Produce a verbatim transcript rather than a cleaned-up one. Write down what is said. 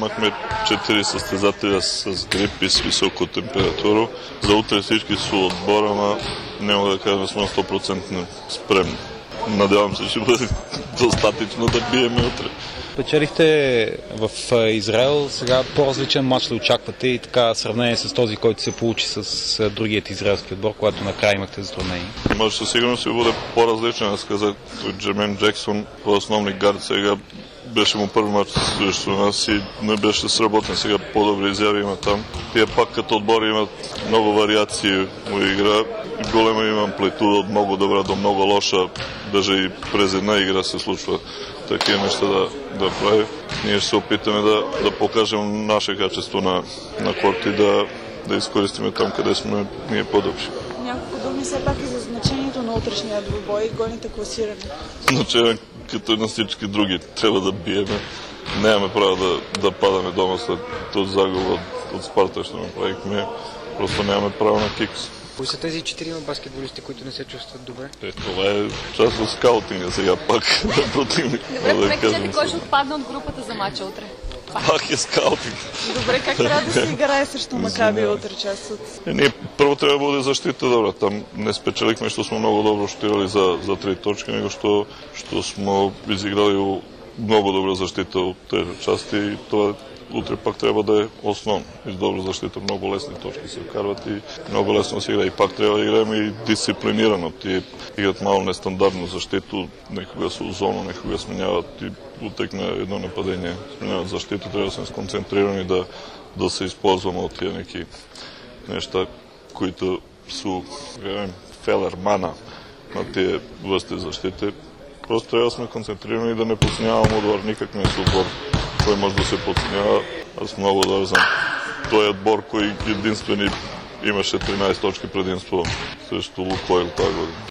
имахме четири състезателя с грип и с висока температура. За утре всички са отбора, ама няма да кажем, сме сто процента спремни. Надявам се, ще бъде достатъчно да биеме утре. Печелихте в Израел, сега по-различен матч ли очаквате и така сравнение с този, който се получи с другият израелски отбор, когато накрая имахте затруднение? Може със сигурност ще бъде по-различен, аз казах, Джермейн Джексон, по-основник гард, сега беше му първи матч срещу нас и не беше сработен, сега по-добри изяви има там. Тия пак като отбори имат много вариации в игра, голема има амплитуда от много добра до много лоша, даже и през една игра се случва такива неща да, да прави. Ние ще се опитаме да, да покажем наше качество на, на корт и да, да изкористиме там, къде сме ние по-добри. Няколко думи все пак и за значението на утрешния двубой и голните класирани. Значение като и на всички други. Трябва да биеме. Нямаме право да, да падаме дома след този загуба от, от Спарта, ще направихме. Просто нямаме право на кикс. Кои са тези четирима баскетболисти, които не се чувстват добре? Е, това е част от скаутинга сега пак на противник. Добре, да кажете, кой ще отпадне от групата за мача утре? Пак, пак е скаутинг. Добре, как трябва да се играе срещу Макаби утре част от... Е, ние първо трябва да бъде защита добра. Там не спечелихме, защото сме много добро щирали за, за три точки, него що, що сме изиграли много добра защита от тези части и това утре пак трябва да е основно. И с добра защита много лесни точки се вкарват и много лесно се игра. И пак трябва да играем и дисциплинирано. Ти играт малко нестандартно защита, некога са зона, некога сменяват и утекне едно нападение. Сменяват защита, трябва да сме сконцентрирани да, да се използваме от тия неки неща, които са фелермана на тия въсти защити. Просто трябва да сме концентрирани и да не подценяваме отбор. Никак не е отбор, кой може да се подценява. Аз много добре знам. Той е отбор, кой единствени имаше тринайсет точки предимство срещу Лукойл тази година.